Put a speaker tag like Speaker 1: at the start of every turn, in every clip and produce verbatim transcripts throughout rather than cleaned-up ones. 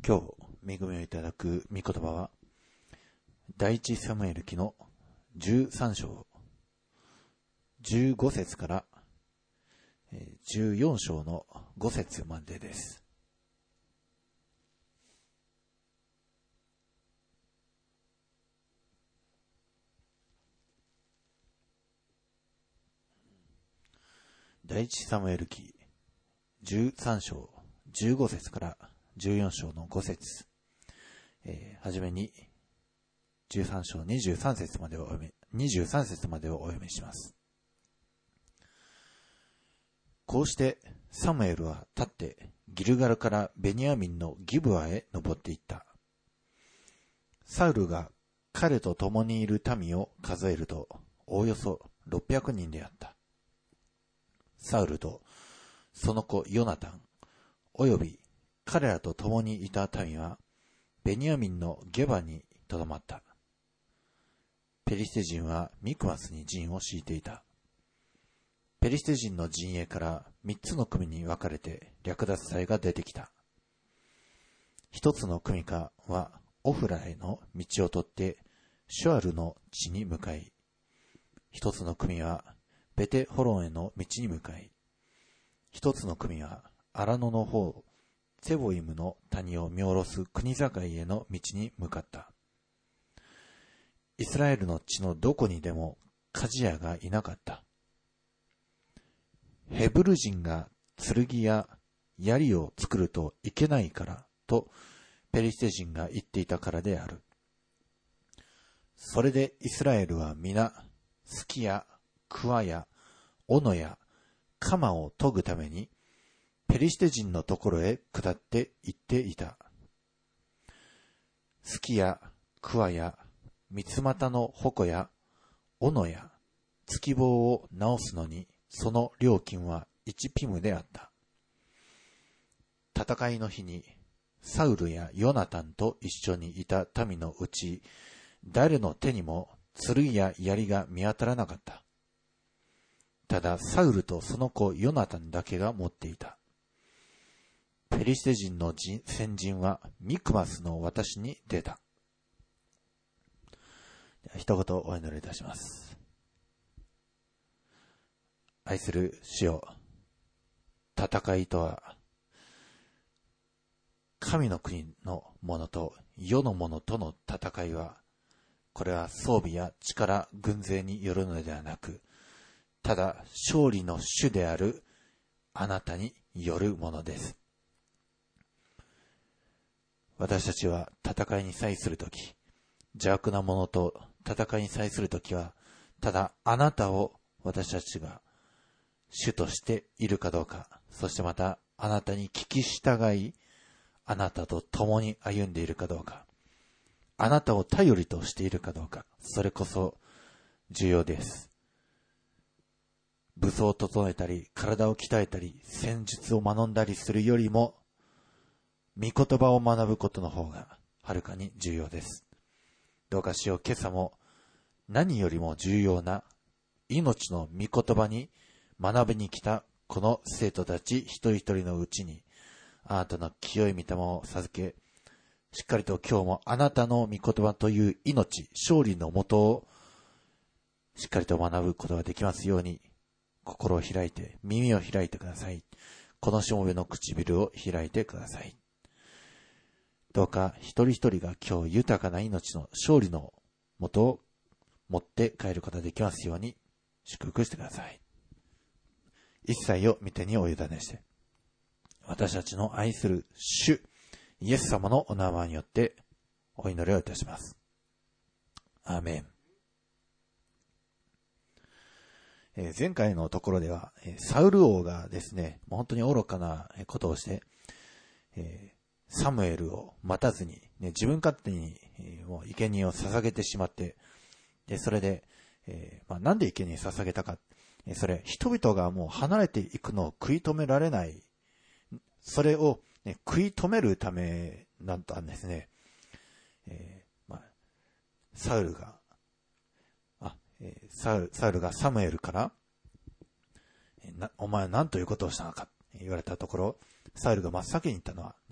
Speaker 1: 今日恵みをいただく御言葉は第一サムエル記のじゅうさん章じゅうご節からじゅうよん章のご節までです。第一サムエル記じゅうさん章じゅうご節からじゅうよん章のご節、えー、はじめにじゅうさん章にじゅうさん節までをお読みにじゅうさん節までをお読みします。こうしてサムエルは立ってギルガルからベニヤミンのギブアへ登っていった。サウルが彼と共にいる民を数えるとおおよそろっぴゃくにんであった。サウルとその子ヨナタンおよび彼らと共にいた民はベニヤミンのゲバにとどまった。ペリシテ人はミクマスに陣を敷いていた。ペリシテ人の陣営から三つの組に分かれて略奪隊が出てきた。一つの組かはオフラへの道を取ってシュアルの地に向かい、一つの組はベテホロンへの道に向かい、一つの組はアラノの方セボイムの谷を見下ろす国境への道に向かった。イスラエルの地のどこにでも鍛冶屋がいなかった。ヘブル人が剣や槍を作るといけないからとペリシテ人が言っていたからである。それでイスラエルは皆すきや桑や斧や鎌を研ぐためにペリシテ人のところへ下って行っていた。すきや桑や三つ股の矛や斧や突き棒を直すのにその料金はいちピムであった。戦いの日にサウルやヨナタンと一緒にいた民のうち誰の手にも剣や槍が見当たらなかった。ただサウルとその子ヨナタンだけが持っていた。ペリシテ人の先陣はミクマスの私に出た。一言お祈りいたします。愛する主よ、戦いとは神の国の者と世の者との戦いは、これは装備や力軍勢によるのではなく、ただ勝利の主であるあなたによるものです。私たちは戦いに際するとき、邪悪な者と戦いに際するときは、ただあなたを私たちが主としているかどうか、そしてまたあなたに聞き従い、あなたと共に歩んでいるかどうか、あなたを頼りとしているかどうか、それこそ重要です。武装を整えたり、体を鍛えたり、戦術を学んだりするよりも、御言葉を学ぶことの方がはるかに重要です。どうかしよう、今朝も何よりも重要な命の御言葉に学びに来たこの生徒たち一人一人のうちに、あなたの清い御霊を授け、しっかりと今日もあなたの御言葉という命、勝利のもとをしっかりと学ぶことができますように、心を開いて、耳を開いてください。このしもべの唇を開いてください。どうか一人一人が今日豊かな命の勝利のもとを持って帰ることができますように祝福してください。一切を御手にお委ねして、私たちの愛する主イエス様のお名前によってお祈りをいたします。アーメン。えー、前回のところでは、えー、サウル王がですね、本当に愚かなことをして、えーサムエルを待たずに、ね、自分勝手に、えー、もう生贄を捧げてしまって、でそれで、えーまあ、なんで生贄捧げたか、えー、それ人々がもう離れていくのを食い止められない、それを、ね、食い止めるためだったんですね。えーまあ、サウルがあ、えー、サウル、サウルがサムエルから、えー、なお前は何ということをしたのか言われたところ、サウルが真っ先に言ったのは、ね、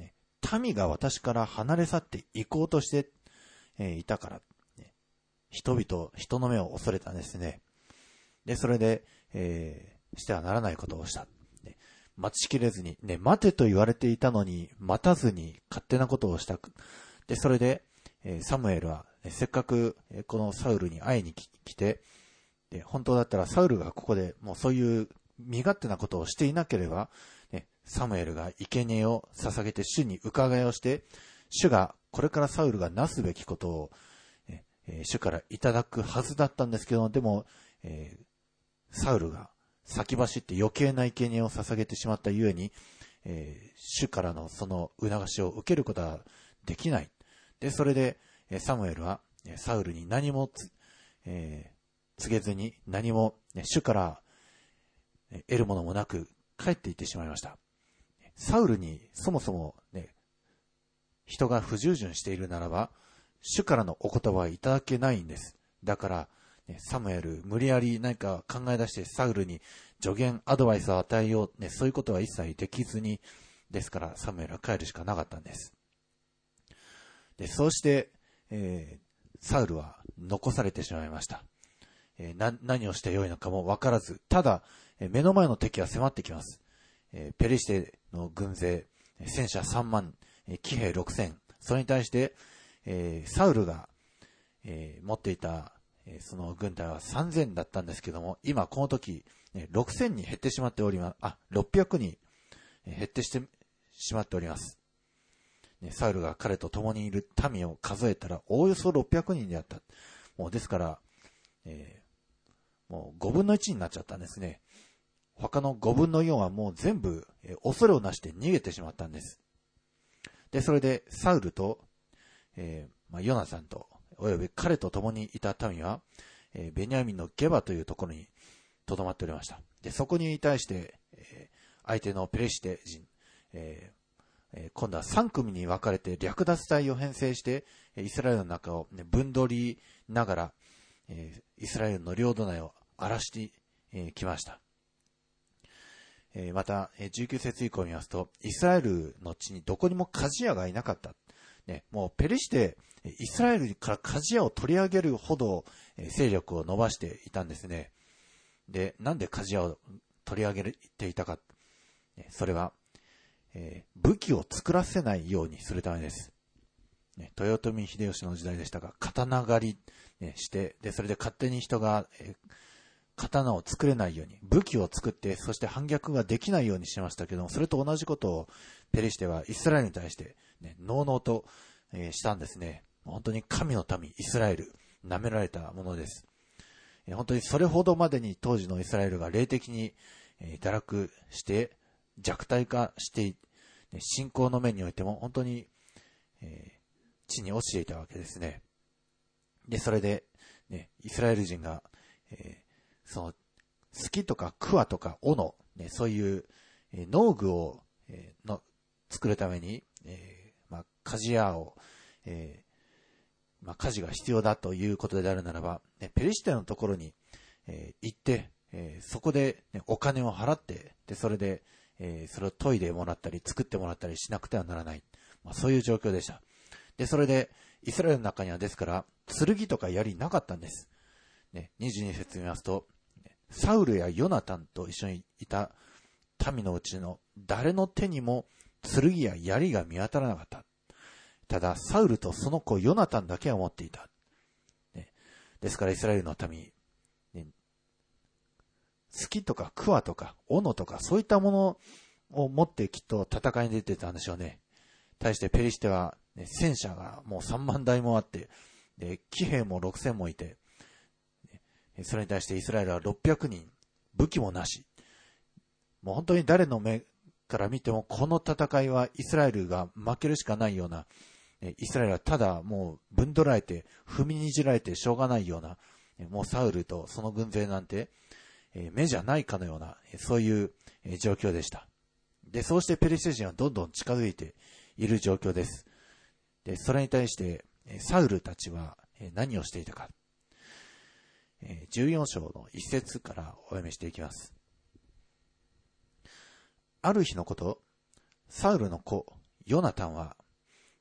Speaker 1: 民が私から離れ去って行こうとして、えー、いたから、ね、人々、人の目を恐れたんですね。で、それで、えー、してはならないことをした。ね、待ちきれずに、ね、待てと言われていたのに、待たずに勝手なことをした。で、それで、えー、サムエルは、ね、せっかく、えー、このサウルに会いに来て、で、本当だったらサウルがここでもうそういう身勝手なことをしていなければ、ね、サムエルが生贄を捧げて主に伺いをして、主がこれからサウルがなすべきことを、えー、主からいただくはずだったんですけど、でも、えー、サウルが先走って余計な生贄を捧げてしまったゆえに、えー、主からのその促しを受けることはできない。で、それで、サムエルはサウルに何もつ、えー告げずに何も、ね、主から得るものもなく帰っていってしまいました。サウルにそもそも、ね、人が不従順しているならば主からのお言葉はいただけないんです。だから、ね、サムエル無理やり何か考え出してサウルに助言アドバイスを与えよう、ね、そういうことは一切できずに、ですからサムエルは帰るしかなかったんです。で、そうして、えー、サウルは残されてしまいました。えー、な何をしてよいのかも分からず、ただ、えー、目の前の敵は迫ってきます。えー、ペリシテの軍勢、戦車さんまん、えー、騎兵ろくせん、それに対して、えー、サウルが、えー、持っていた、えー、その軍隊はさんぜんだったんですけども、今この時、えー、ろくせんに減ってしまっております。あ、ろっぴゃくにん、えー、減ってしてしまっております。ね、サウルが彼と共にいる民を数えたらおおよそろっぴゃくにんであった。もうですから、えーもうごぶんのいちになっちゃったんですね。他のごぶんのよんはもう全部、えー、恐れをなして逃げてしまったんです。で、それでサウルと、えーまあ、ヨナサンと、および彼と共にいた民は、えー、ベニヤミンのゲバというところに留まっておりました。で、そこに対して、えー、相手のペレシテ人、えーえー、今度はさん組に分かれて略奪隊を編成して、イスラエルの中を、ね、分取りながら、えー、イスラエルの領土内を荒らしてき、えー、ました。えー、また、じゅうきゅう節以降を見ますと、イスラエルの地にどこにも鍛冶屋がいなかった。ね、もうペリシテ、イスラエルから鍛冶屋を取り上げるほど、えー、勢力を伸ばしていたんですね。で、なんで鍛冶屋を取り上げていたか。それは、えー、武器を作らせないようにするためです。ね、豊臣秀吉の時代でしたが、刀狩り、ね、して、で、それで勝手に人が、えー、刀を作れないように、武器を作って、そして反逆ができないようにしましたけども、それと同じことをペリシテはイスラエルに対して、ね、のうのうと、えー、したんですね。本当に神の民、イスラエル、舐められたものです。えー、本当にそれほどまでに当時のイスラエルが霊的に、えー、堕落して、弱体化して、ね、信仰の面においても本当に、えー地に落ちていたわけですね。で、それで、ね、イスラエル人が、えー、その、鋤とか桑とか斧、ね、そういう、えー、農具を、えー、の作るために、えー、まあ、鍛冶屋を、えー、まあ、鍛冶が必要だということであるならば、ね、ペリシテのところに、えー、行って、えー、そこで、ね、お金を払って、で、それで、えー、それを研いでもらったり、作ってもらったりしなくてはならない。まあ、そういう状況でした。で、それで、イスラエルの中にはですから、剣とか槍なかったんです。ね、にじゅうに節見ますと、サウルやヨナタンと一緒にいた民のうちの誰の手にも剣や槍が見当たらなかった。ただ、サウルとその子ヨナタンだけは持っていた。ね、ですからイスラエルの民、ね、鋤とか桑とか斧とかそういったものを持ってきっと戦いに出てたんでしょうね。対してペリシテは、ね、戦車がもうさんまんだいもあって、で、騎兵もろくせんもいて、それに対してイスラエルはろっぴゃくにん、武器もなし。もう本当に誰の目から見てもこの戦いはイスラエルが負けるしかないような、イスラエルはただもう分取られて、踏みにじられてしょうがないような、もうサウルとその軍勢なんて、目じゃないかのような、そういう状況でした。で、そうしてペリシテ人はどんどん近づいている状況です。で、それに対して、サウルたちは何をしていたか。じゅうよん章の一節からお読みしていきます。ある日のこと、サウルの子、ヨナタンは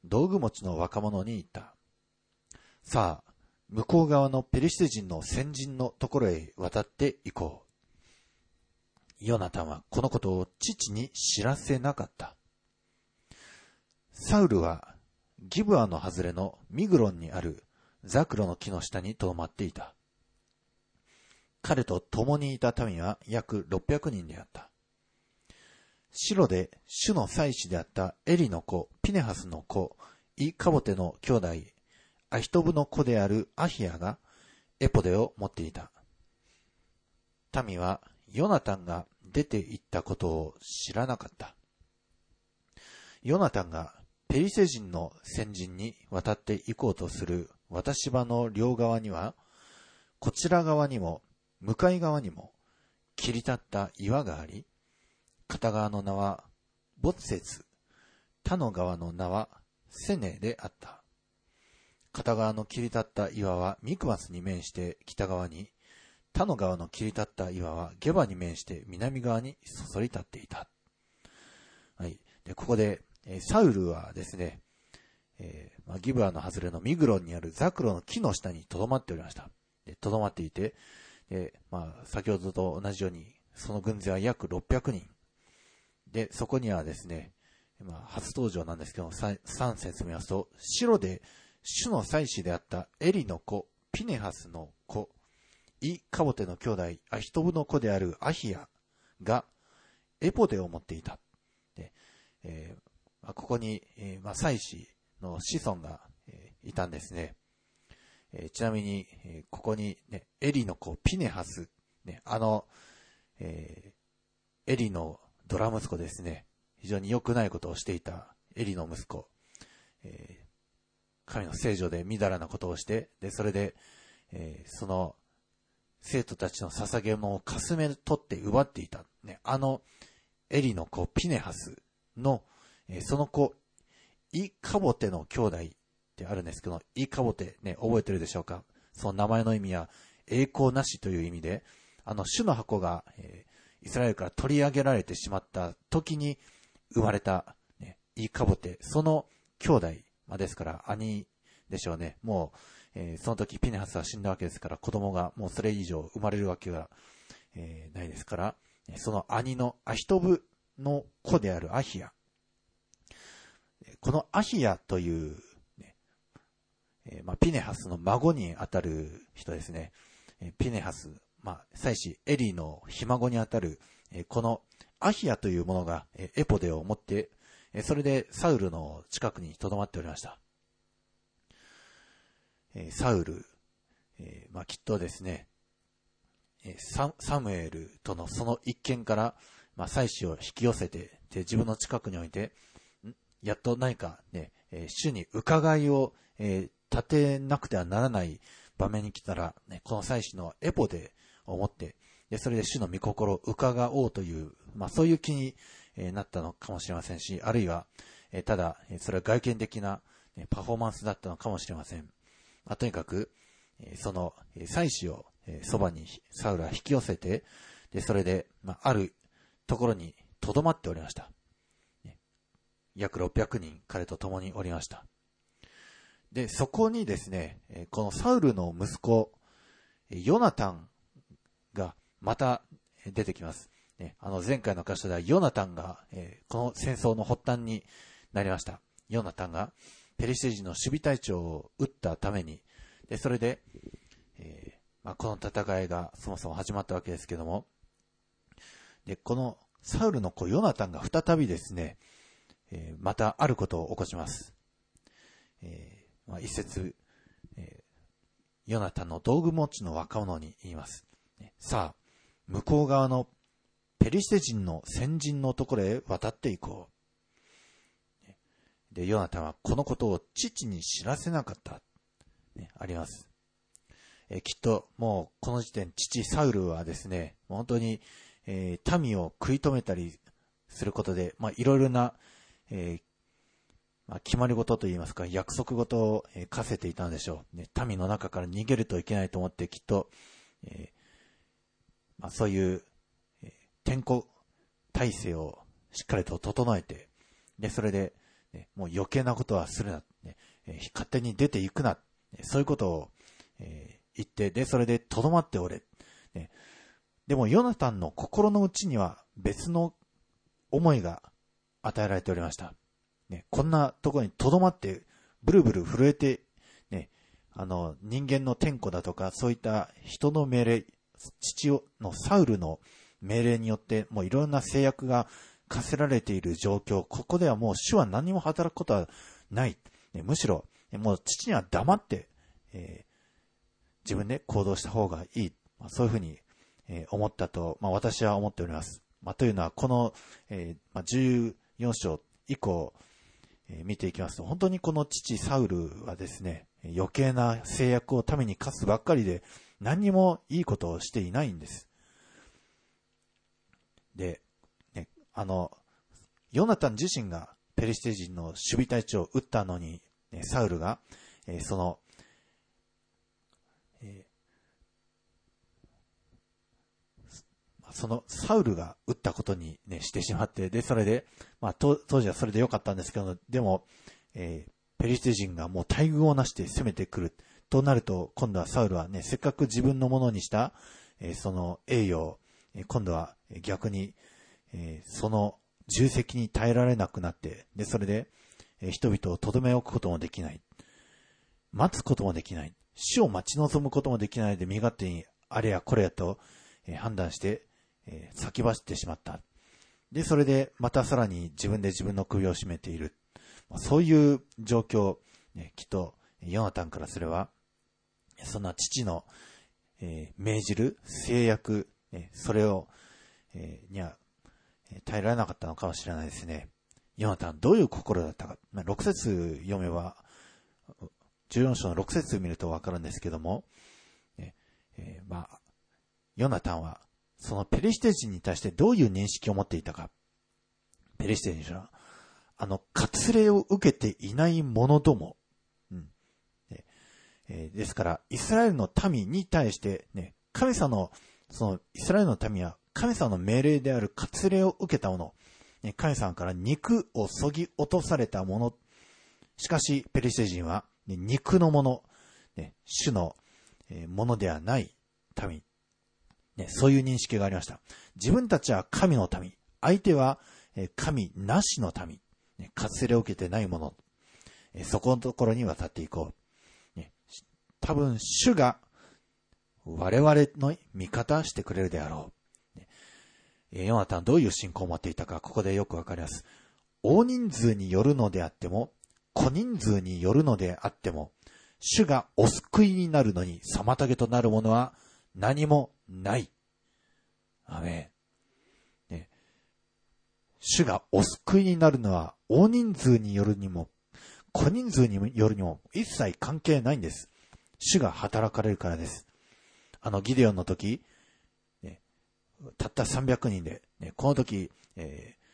Speaker 1: 道具持ちの若者に言った。さあ、向こう側のペリシテ人の先人のところへ渡って行こう。ヨナタンはこのことを父に知らせなかった。サウルはギブアの外れのミグロンにあるザクロの木の下にとどまっていた。彼と共にいた民は約ろっぴゃくにんであった。シロで主の祭司であったエリの子、ピネハスの子、イカボテの兄弟、アヒトブの子であるアヒヤがエポデを持っていた。民はヨナタンが出て行ったことを知らなかった。ヨナタンがペリセ人の先人に渡って行こうとする渡し場の両側には、こちら側にも向かい側にも切り立った岩があり、片側の名はボツセツ、他の側の名はセネであった。片側の切り立った岩はミクマスに面して北側に、他の側の切り立った岩はゲバに面して南側にそそり立っていた。はい。で、ここで、えー、サウルはですね、えーまあ、ギブアの外れのミグロンにあるザクロの木の下に留まっておりました。で、留まっていて、で、まあ、先ほどと同じように、その軍勢は約ろっぴゃくにん。で、そこにはですね、まあ、初登場なんですけど、さん節見ますと、白で主の祭司であったエリの子、ピネハスの子、イカボテの兄弟、アヒトブの子であるアヒヤがエポデを持っていた。で、えーまあ、ここに、えーまあ、祭司の子孫が、えー、いたんですね。えー、ちなみに、えー、ここに、ね、エリの子、ピネハス、ね、あの、えー、エリのドラ息子ですね。非常に良くないことをしていたエリの息子。えー、神の聖女でみだらなことをして、で、それで、えー、その、生徒たちの捧げ物をかすめ取って奪っていた。ね、あの、エリの子、ピネハスの、えー、その子、イカボテの兄弟ってあるんですけど、イカボテ、ね、覚えてるでしょうか？その名前の意味は、栄光なしという意味で、あの、主の箱が、えー、イスラエルから取り上げられてしまった時に生まれた、ね、イカボテ、その兄弟、まあ、ですから、兄でしょうね。もう、えー、その時ピネハスは死んだわけですから、子供がもうそれ以上生まれるわけが、えー、ないですから、その兄のアヒトブの子であるアヒヤ。このアヒヤという、ねえーまあ、ピネハスの孫にあたる人ですね。えー、ピネハス、まあ、祭司エリのひ孫にあたる、えー、このアヒヤというものが、えー、エポデを持って、えー、それでサウルの近くに留まっておりました。えー、サウル、えーまあ、きっとですね、えー、サ, サムエルとのその一件から、まあ、祭司を引き寄せて、で自分の近くに置いて、んやっと何かね、えー、主に伺いを、えー、立てなくてはならない場面に来たら、ね、この祭司のエポデを持って、でそれで主の御心を伺おうという、まあ、そういう気に、えー、なったのかもしれませんし、あるいは、えー、ただ、それは外見的な、ね、パフォーマンスだったのかもしれません。まあ、とにかく、その祭司をそばにサウルは引き寄せて、でそれで、まあ、あるところに留まっておりました。約ろっぴゃくにん彼と共におりました。で、そこにですね、このサウルの息子、ヨナタンがまた出てきます。あの前回の箇所ではヨナタンがこの戦争の発端になりました。ヨナタンがペリシテ人の守備隊長を撃ったために、でそれで、えーまあ、この戦いがそもそも始まったわけですけども、でこのサウルの子ヨナタンが再びですね、えー、またあることを起こします。えーまあ、一節、えー、ヨナタンの道具持ちの若者に言います。さあ、向こう側のペリシテ人の先人のところへ渡っていこう。で、ヨナタンはこのことを父に知らせなかった。ね、あります。えー、きっともうこの時点、父サウルはですね、本当に、えー、民を食い止めたりすることで、まあ、いろいろな、えーまあ、決まり事といいますか、約束事を、えー、課せていたんでしょう。ね、民の中から逃げるといけないと思って、きっと、えーまあ、そういう、えー、天候体制をしっかりと整えて、で、それで、 ね、もう余計なことはするな、ね、えー、勝手に出ていくな、ね、そういうことを、えー、言って、で、それでとどまっておれ、ね。でもヨナタンの心の内には別の思いが与えられておりました。ね、こんなところにとどまってブルブル震えて、ね、あの人間の天子だとかそういった人の命令、父のサウルの命令によってもういろんな制約が課せられている状況、ここではもう主は何も働くことはない。ね、むしろもう父には黙って、えー、自分で行動した方がいい。まあ、そういうふうに、えー、思ったと、まあ、私は思っております。まあ、というのはこの、えーまあ、じゅうよん章以降、えー、見ていきますと、本当にこの父サウルはですね、余計な制約を民に課すばっかりで何にもいいことをしていないんです。で、ね、あのヨナタン自身がペリシテ人の守備隊長を撃ったのに、ね、サウルが、えー、その、えー、そのサウルが撃ったことに、ね、してしまって、でそれで、まあ、当時はそれでよかったんですけど、でも、えー、ペリシテ人がもう大軍をなして攻めてくるとなると、今度はサウルはね、せっかく自分のものにした、えー、その栄誉、えー、今度は逆に、えー、その重責に耐えられなくなって、でそれで、えー、人々を留め置くこともできない、待つこともできない、死を待ち望むこともできないで、身勝手にあれやこれやと、えー、判断して、えー、先走ってしまった。でそれでまたさらに自分で自分の首を絞めている。そういう状況、ね、きっとヨナタンからすれば、そんな父の、えー、命じる制約、えー、それを、えー、には耐えられなかったのかもしれないですね。ヨナタンどういう心だったか、まあ、ろく節読めば、じゅうよん章のろく節見るとわかるんですけども、えーえー、まあヨナタンはそのペリシテ人に対してどういう認識を持っていたか。ペリシテ人はあの割礼を受けていない者ども、うんええー、ですからイスラエルの民に対して、ね、神様のそのイスラエルの民は神様の命令である割礼を受けた者、ね、神様から肉をそぎ落とされた者。しかしペリシテ人は、ね、肉のもの、ね、主の、えー、ものではない民、ね、そういう認識がありました。自分たちは神の民、相手は、えー、神なしの民、ね、割礼を受けてないもの、えー、そこのところに渡っていこう、ね、多分主が我々の味方してくれるであろう、ね、えー、ヨナタンどういう信仰を持っていたか、ここでよくわかります。大人数によるのであっても小人数によるのであっても、主がお救いになるのに妨げとなるものは何もない。アメン。ね、主がお救いになるのは大人数によるにも小人数によるにも一切関係ないんです。主が働かれるからです。あのギデオンの時、ね、たったさんびゃくにんで、ね、この時、えー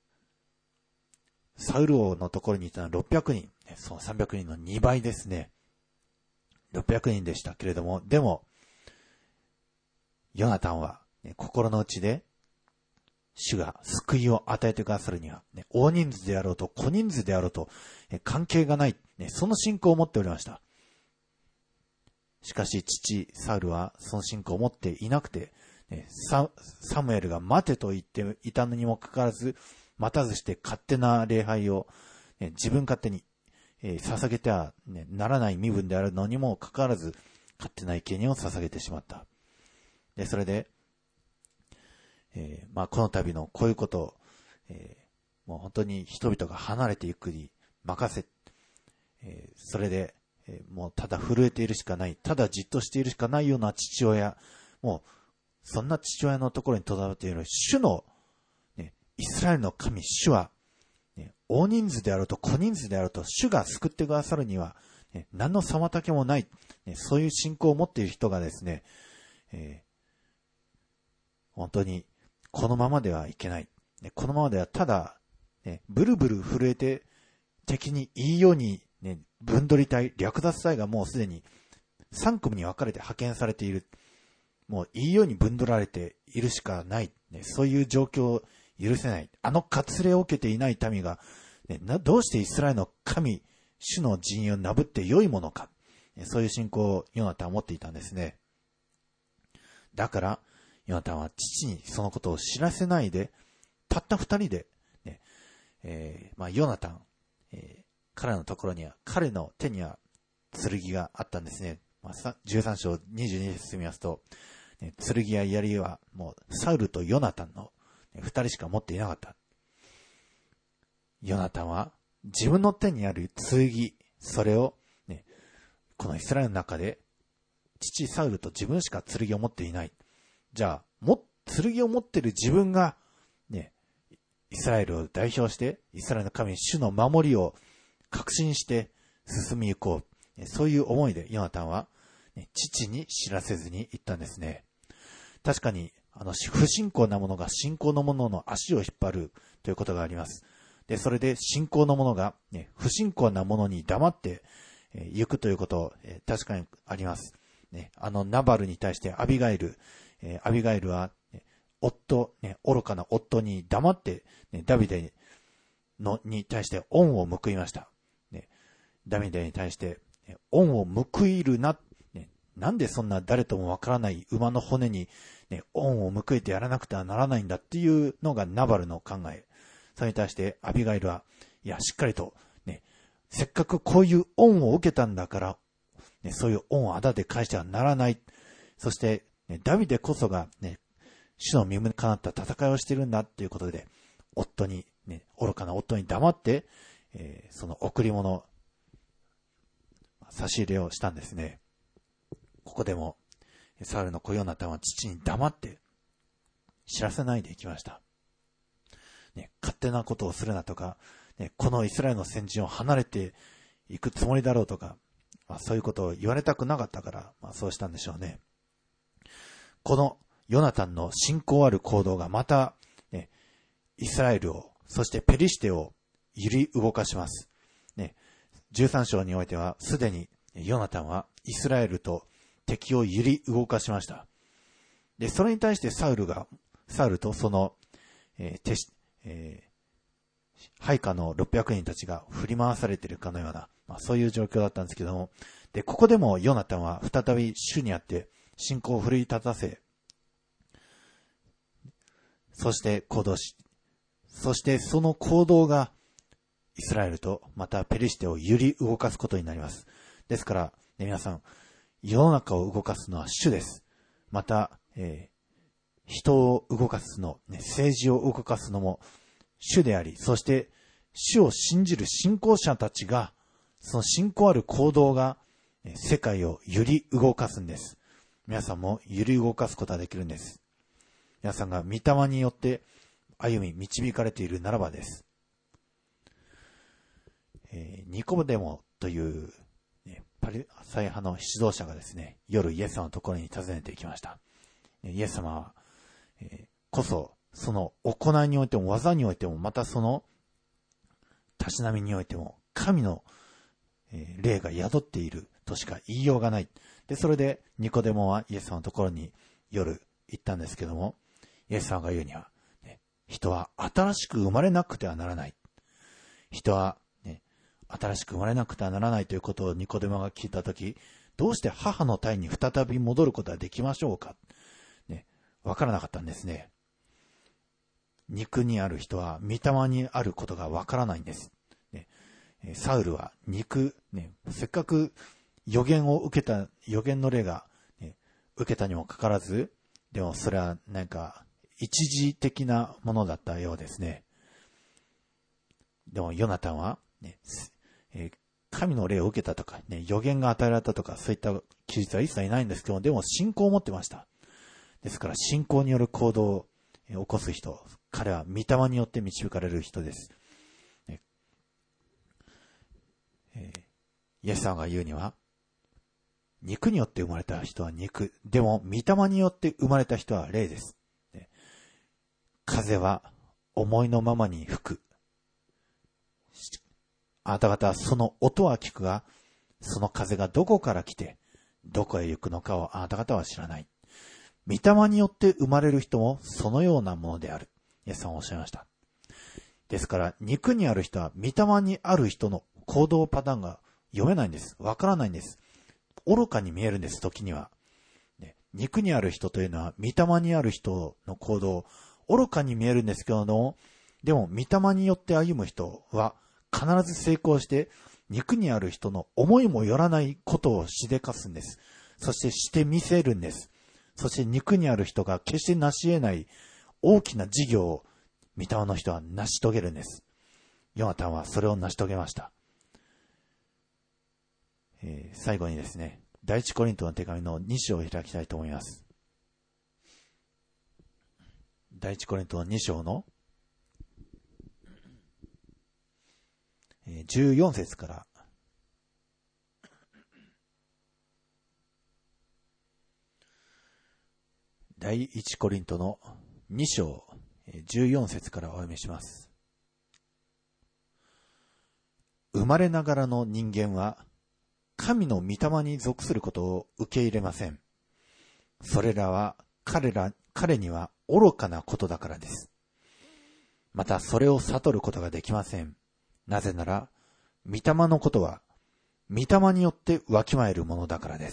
Speaker 1: サウル王のところにいたのはろっぴゃくにん。そのさんびゃくにんのにばいですね。ろっぴゃくにんでしたけれども、でも、ヨナタンは、ね、心の内で、主が救いを与えてくださるには、ね、大人数であろうと小人数であろうと、ね、関係がない、ね、その信仰を持っておりました。しかし父サウルはその信仰を持っていなくて、ね、サ, サムエルが待てと言っていたのにもかかわらず、待たずして勝手な礼拝を、ね、自分勝手に、えー、捧げては、ね、ならない身分であるのにもかかわらず、勝手な生贄を捧げてしまった。でそれで、えーまあ、この度のこういうことを、えー、もう本当に人々が離れていくに任せ、えー、それで、えー、もうただ震えているしかない、ただじっとしているしかないような父親、もうそんな父親のところにとどまっている主のイスラエルの神、主は、ね、大人数であろうと小人数であろうと、主が救ってくださるには、ね、何の妨げもない、ね、そういう信仰を持っている人がですね、えー、本当にこのままではいけない。ね、このままではただ、ね、ブルブル震えて敵にいいように、ね、分取り隊、略奪隊がもうすでにさん組に分かれて派遣されている。もういいように分取られているしかない。ね、そういう状況を許せない。あの割礼を受けていない民が、 ね、などうしてイスラエルの神、主の陣営をなぶって良いものか、そういう信仰をヨナタンは持っていたんですね。だから、ヨナタンは父にそのことを知らせないで、たった二人で、ねえーまあ、ヨナタン、えー、彼のところには、彼の手には剣があったんですね。まあ、じゅうさん章にじゅうに節見ますと、ね、剣や槍はもうサウルとヨナタンの二人しか持っていなかった。ヨナタンは自分の手にある剣、それを、ね、このイスラエルの中で父サウルと自分しか剣を持っていない。じゃあ、も、剣を持っている自分が、ね、イスラエルを代表して、イスラエルの神、主の守りを確信して進み行こう。そういう思いでヨナタンは、ね、父に知らせずに行ったんですね。確かに、あの、不信仰なものが信仰のものの足を引っ張るということがあります。で、それで信仰のものが、ね、不信仰なものに黙って、えー、行くということ、えー、確かにあります。ね、あの、ナバルに対してアビガイル、えー、アビガイルは、ね、夫、ね、愚かな夫に黙って、ね、ダビデのに対して恩を報いました。ね、ダビデに対して、ね、恩を報いるな、ね、なんでそんな誰ともわからない馬の骨に、ね、恩を報いてやらなくてはならないんだっていうのがナバルの考え。それに対してアビガイルは、いや、しっかりと、ね、せっかくこういう恩を受けたんだから、ね、そういう恩をあだで返してはならない。そして、ね、ダビデこそが、ね、主の身にかなった戦いをしているんだっていうことで、夫に、ね、愚かな夫に黙って、えー、その贈り物、差し入れをしたんですね。ここでも、サウルの子ヨナタンは父に黙って、知らせないでいきました。ね、勝手なことをするなとか、ね、このイスラエルの先陣を離れていくつもりだろうとか、まあ、そういうことを言われたくなかったから、まあ、そうしたんでしょうね。このヨナタンの信仰ある行動がまた、ね、イスラエルを、そしてペリシテを揺り動かします。ね、じゅうさん章においては、すでにヨナタンはイスラエルと敵を揺り動かしました。で、それに対してサウルが、サウルとその、えー、手し、えー、配下のろっぴゃくにんたちが振り回されているかのような、まあ、そういう状況だったんですけども、で、ここでもヨナタンは再び主にあって信仰を奮い立たせ、そして行動し、そしてその行動がイスラエルとまたペリシテを揺り動かすことになります。ですから、ね、皆さん、世の中を動かすのは主です。また、えー人を動かすの、ね、政治を動かすのも主であり、そして主を信じる信仰者たちが、その信仰ある行動が世界を揺り動かすんです。皆さんも揺り動かすことができるんです。皆さんが御霊によって歩み導かれているならばです。えー、ニコデモという、ね、パリサイ派の指導者がですね、夜イエス様のところに訪ねていきました。イエス様はえー、こそ、その行いにおいても技においても、またそのたしなみにおいても、神の、えー、霊が宿っているとしか言いようがない。で、それでニコデモはイエス様のところに夜行ったんですけども、イエス様が言うには、ね、人は新しく生まれなくてはならない。人は、ね、新しく生まれなくてはならないということをニコデモが聞いたとき、どうして母の胎に再び戻ることができましょうか。わからなかったんですね。肉にある人は御霊にあることがわからないんです。ね、サウルは肉、ね、せっかく予言を受けた、予言の霊が、ね、受けたにもかかわらず、でもそれはなんか一時的なものだったようですね。でもヨナタンは、ねえー、神の霊を受けたとか、ね、予言が与えられたとか、そういった記述は一切ないんですけど、でも信仰を持ってました。ですから信仰による行動を起こす人、彼は御霊によって導かれる人です。えー、イエス様が言うには、肉によって生まれた人は肉、でも御霊によって生まれた人は霊です。風は思いのままに吹く。あなた方はその音は聞くが、その風がどこから来て、どこへ行くのかをあなた方は知らない。御霊によって生まれる人もそのようなものである。イエス様はおっしゃいました。 ですから、肉にある人は御霊にある人の行動パターンが読めないんです。わからないんです。愚かに見えるんです、時には。ね、肉にある人というのは、御霊にある人の行動、愚かに見えるんですけども、でも、御霊によって歩む人は、必ず成功して、肉にある人の思いもよらないことをしでかすんです。そしてしてみせるんです。そして肉にある人が決して成し得ない大きな事業を御霊の人は成し遂げるんです。ヨナタンはそれを成し遂げました。えー、最後にですね、第一コリントの手紙のに章を開きたいと思います。第一コリントのに章のじゅうよん節から第一コリントのに章じゅうよん節からお読みします。生まれながらの人間は神の御霊に属することを受け入れません。それらは彼ら、彼には愚かなことだからです。またそれを悟ることができません。なぜなら、御霊のことは、御霊によってわきまえるものだからです。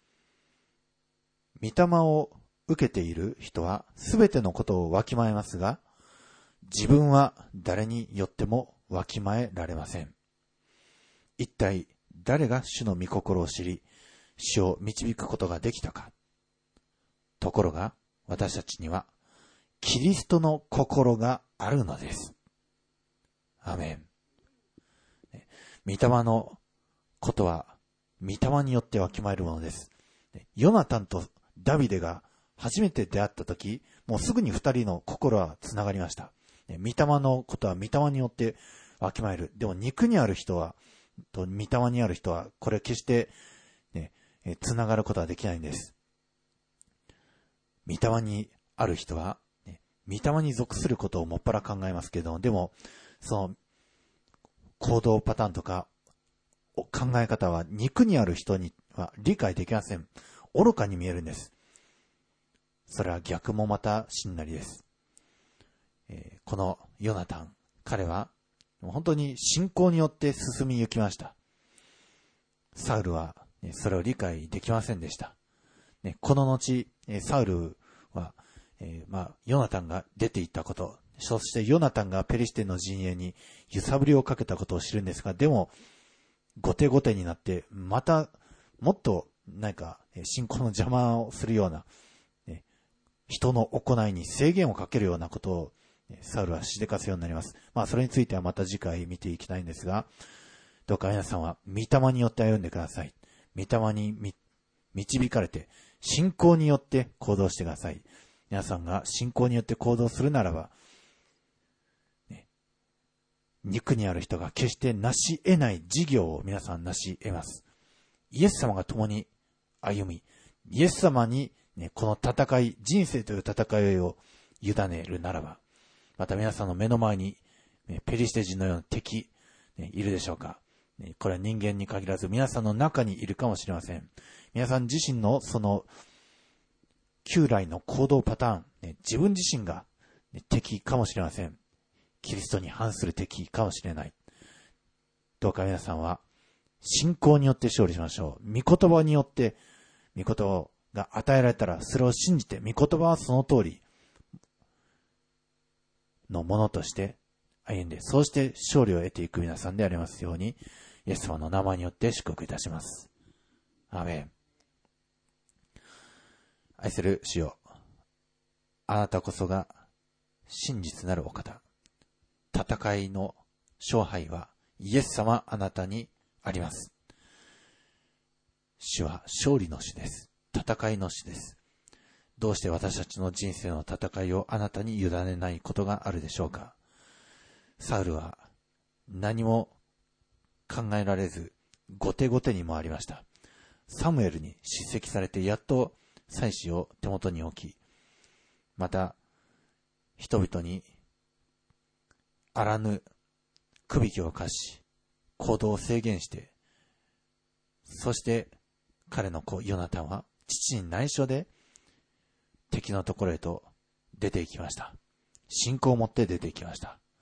Speaker 1: 御霊を受けている人はすべてのことをわきまえますが、自分は誰によってもわきまえられません。一体誰が主の御心を知り、主を導くことができたか。ところが私たちにはキリストの心があるのです。アメン。御霊のことは御霊によってわきまえるものです。ヨナタンとダビデが初めて出会ったとき、もうすぐに二人の心はつながりました。御霊のことは御霊によってわきまえる。でも肉にある人は、と御霊にある人は、これ決して、ね、つながることはできないんです。御霊にある人は、ね、御霊に属することをもっぱら考えますけど、でも、その、行動パターンとか、考え方は肉にある人には理解できません。愚かに見えるんです。それは逆もまた真なりです。えー、このヨナタン、彼は本当に信仰によって進み行きました。サウルは、ね、それを理解できませんでした。ね、この後、えー、サウルは、えー、まあ、ヨナタンが出て行ったこと、そしてヨナタンがペリシテの陣営に揺さぶりをかけたことを知るんですが、でも、後手後手になって、また、もっと、なんか、信仰の邪魔をするような、ね、人の行いに制限をかけるようなことを、サウルはしでかすようになります。まあ、それについてはまた次回見ていきたいんですが、どうか皆さんは、御霊によって歩んでください。御霊に導かれて、信仰によって行動してください。皆さんが信仰によって行動するならば、ね、肉にある人が決して成し得ない事業を皆さん成し得ます。イエス様が共に歩み、イエス様に、ね、この戦い、人生という戦いを委ねるならば、また皆さんの目の前に、ね、ペリシテ人のような敵、ね、いるでしょうか。ね、これは人間に限らず皆さんの中にいるかもしれません。皆さん自身のその旧来の行動パターン、ね、自分自身が、ね、敵かもしれません。キリストに反する敵かもしれない。どうか皆さんは信仰によって勝利しましょう。御言葉によって、御言葉が与えられたらそれを信じて、御言葉はその通りのものとして歩んで、そうして勝利を得ていく皆さんでありますように、イエス様の名前によって祝福いたします。アーメン。愛する主よ、あなたこそが真実なるお方。戦いの勝敗はイエス様あなたにあります。主は勝利の主です。戦いの主です。どうして私たちの人生の戦いをあなたに委ねないことがあるでしょうか。サウルは何も考えられず、後手後手に回りました。サムエルに叱責されてやっと祭司を手元に置き、また人々にあらぬくびきを課し、行動を制限して、そして彼の子ヨナタンは父に内緒で敵のところへと出て行きました。信仰を持って出て行きました。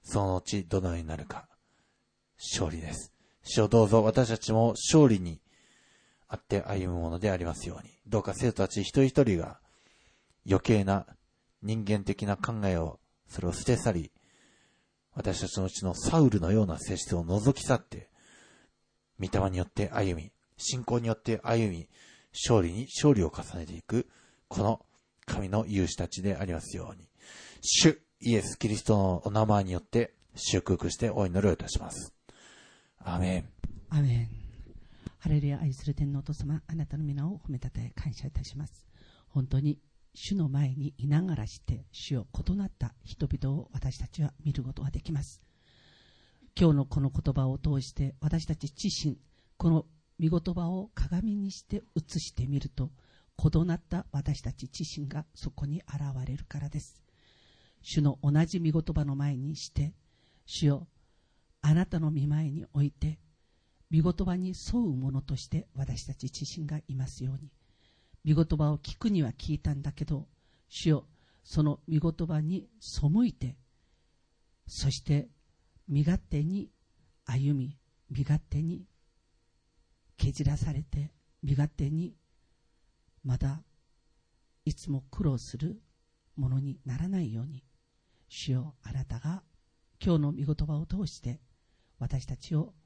Speaker 1: その後どのようになるか。勝利です。主よ、どうぞ私たちも勝利にあって歩むものでありますように。どうか生徒たち一人一人が余計な人間的な考えを、それを捨て去り、私たちのうちのサウルのような性質を除き去って、御霊によって歩み、信仰によって歩み、勝利に勝利を重ねていく、この神の勇士たちでありますように。主イエス・キリストのお名前によって祝福してお祈りをいたします。アーメン。
Speaker 2: アーメン。ハレルヤ。愛する天皇お父様、あなたの皆を褒めたたえ感謝いたします。本当に主の前にいながらして主を異なった人々を私たちは見ることができます。今日のこの言葉を通して私たち自身、この御言葉を鏡にして映してみると、異なった私たち自身がそこに現れるからです。主の同じ御言葉の前にして、主よ、あなたの御前において御言葉に沿うものとして私たち自身がいますように。御言葉を聞くには聞いたんだけど、主よ、その御言葉に背いて、そして身勝手に歩み、身勝手に蹴散らされて、身勝手にまだいつも苦労するものにならないように、主よ、あなたが今日の御言葉を通して私たちを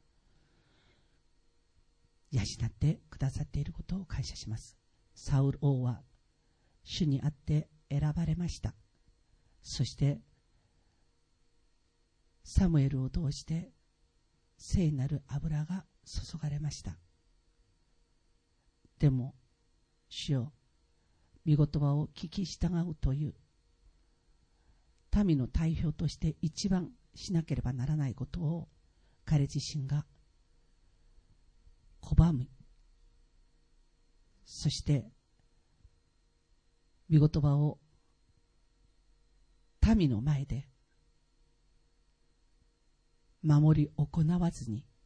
Speaker 2: 養ってくださっていることを感謝します。サウル王は主にあって選ばれました。そしてサムエルを通して聖なる油が注がれました。でも主よ、御言葉を聞き従うという民の代表として一番しなければならないことを彼自身が拒む。そして御言葉を民の前で守り行わずに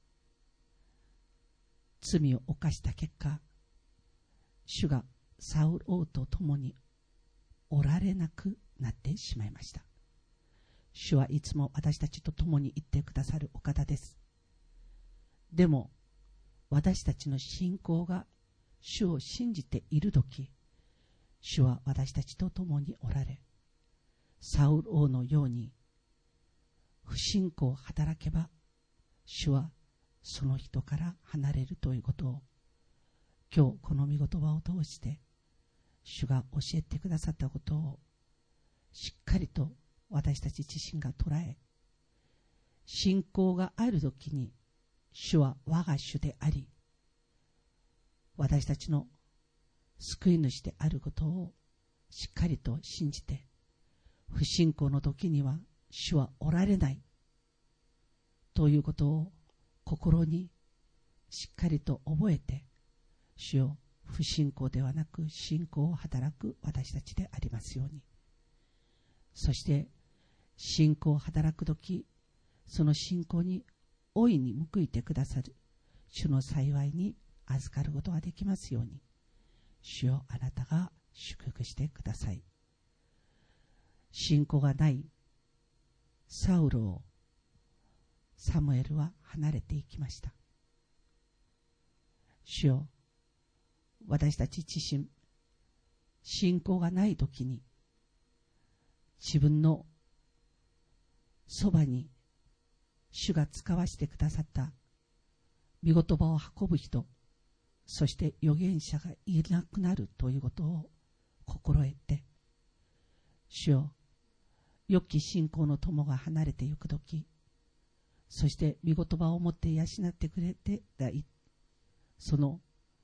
Speaker 2: 罪を犯した結果、主がサウル王と共におられなくなってしまいました。主はいつも私たちと共にいてくださるお方です。でも私たちの信仰が主を信じているとき、主は私たちと共におられ、サウル王のように不信仰を働けば、主はその人から離れるということを、今日この御言葉を通して主が教えてくださったことをしっかりと私たち自身が捉え、信仰があるときに主は我が主であり、私たちの救い主であることをしっかりと信じて、不信仰の時には主はおられないということを心にしっかりと覚えて、主よ、不信仰ではなく信仰を働く私たちでありますように。そして信仰を働くとき、その信仰に大いに報いてくださる主の幸いに預かることができますように、主よ、あなたが祝福してください。信仰がないサウルをサムエルは離れていきました。主よ、私たち自身、信仰がないときに自分のそばに主が使わせてくださった御言葉を運ぶ人、そして預言者がいなくなるということを心得て、主よ、良き信仰の友が離れてゆくとき、そして御言葉を持って養ってくれてその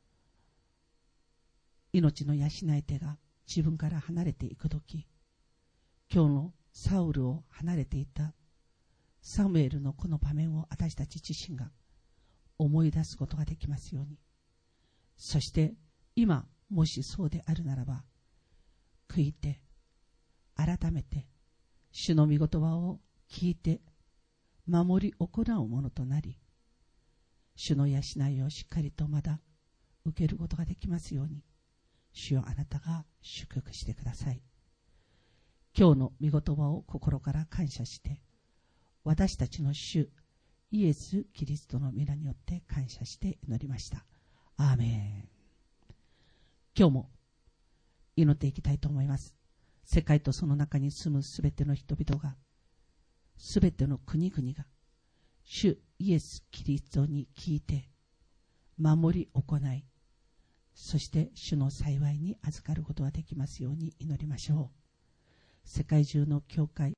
Speaker 2: 命の養い手が自分から離れていくとき、今日のサウルを離れていたサムエルのこの場面を私たち自身が思い出すことができますように。そして今もしそうであるならば、悔いて改めて主の御言葉を聞いて守り行うものとなり、主の養いをしっかりとまだ受けることができますように、主よ、あなたが祝福してください。今日の御言葉を心から感謝して私たちの主イエス・キリストの皆によって感謝して祈りました。アーメン。今日も祈っていきたいと思います。世界とその中に住むすべての人々が、すべての国々が主イエス・キリストに聞いて守り行い、そして主の幸いに預かることができますように祈りましょう。世界中の教会